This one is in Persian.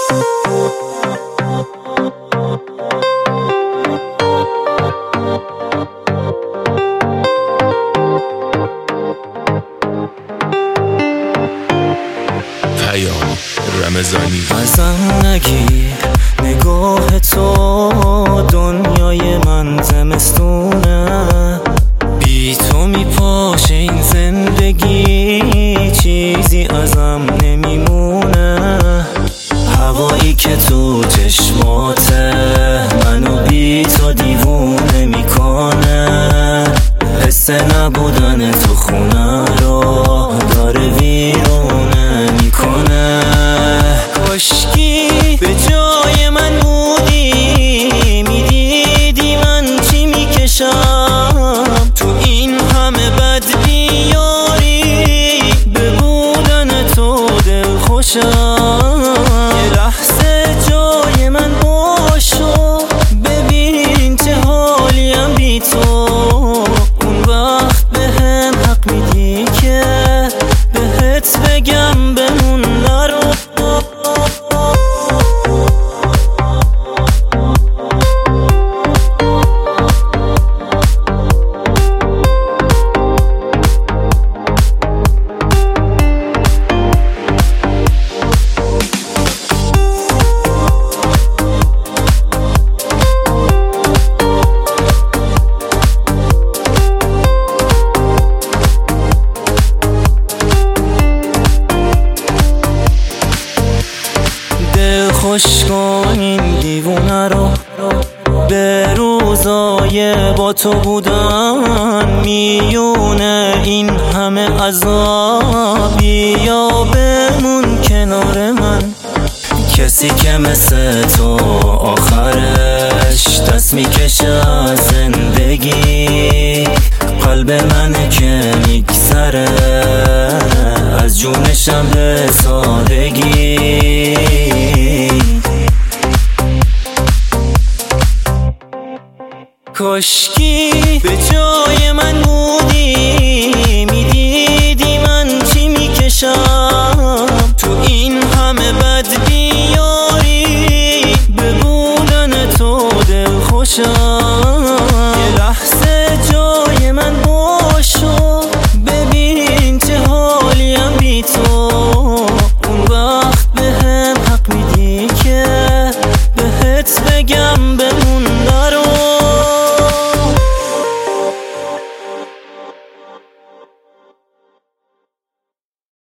رمضانی. ازم نگیر نگاه تو، دنیای من زمستونه، بی تو میپاشه این زندگی، چیزی ازم نمیمونه. هوایی که تو چشماته منو بی تو دیوونه میکنه، حس نبودن تو خونه رو داره ویرونه میکنه. کاشکی به جای من بودی، میدیدی من چی میکشم تو این همه بد بیاری، به بودن تو دل خوشم. یه لحظه جای من باشو، ببین چه حالیم بی تو. اون وقت بهم حق میدی که بهت بگم بمون نرو. خوش کن این دیوونه رو، به روزای با تو بودن میونه این همه عذاب. بیا بمون کنار من، کسی که مثل تو آخرش دست میکشه از زندگی. قلب منه که میگذره از جونشم به سادگی. کاشکی به جای من بودی، میدیدی من چی میکشم